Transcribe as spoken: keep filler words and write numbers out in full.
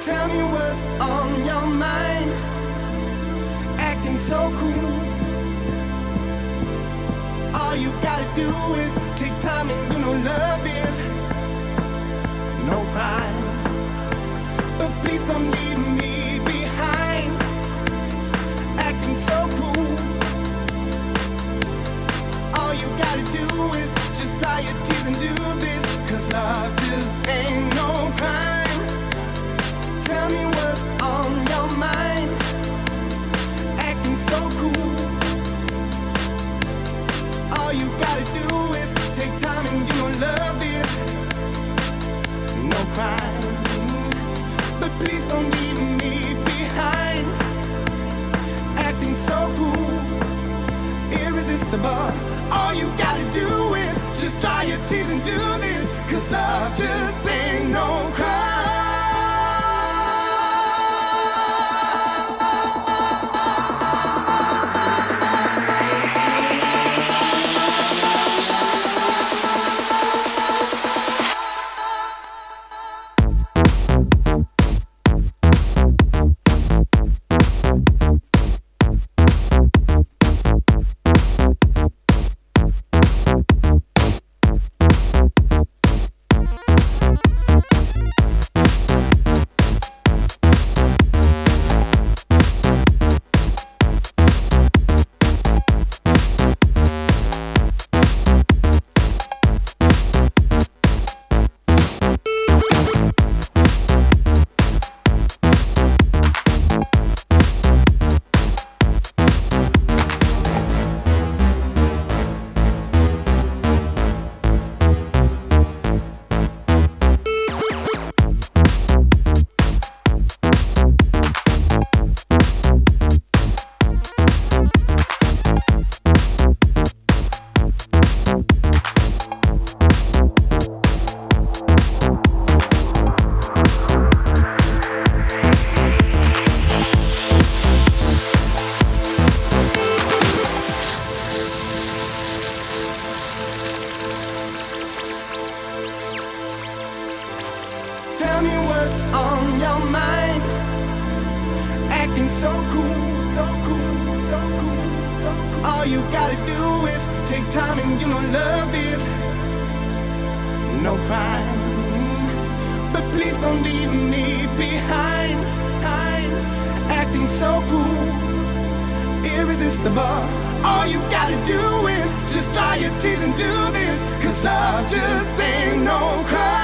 Tell me what's on your mind. Acting so cool. All you gotta do is take time, and you know love is no crime. But please don't leave me behind. Acting so cool. All you gotta do is just dry your tears and do this, 'cause love just ain't no crime. Tell me what's on your mind. Acting so cool. All you gotta do is take time, and you know love is no crime. But please don't leave me behind. Acting so cool, irresistible. All you gotta do is just dry your tears and do this, 'cause love just ain't no crime. Tell me what's on your mind. Acting so cool, so cool, so cool, so cool. All you gotta do is take time, and you know love is no crime. But please don't leave me behind. Acting so cool, irresistible. All you gotta do is just dry your tears and do this, 'cause love just ain't no crime.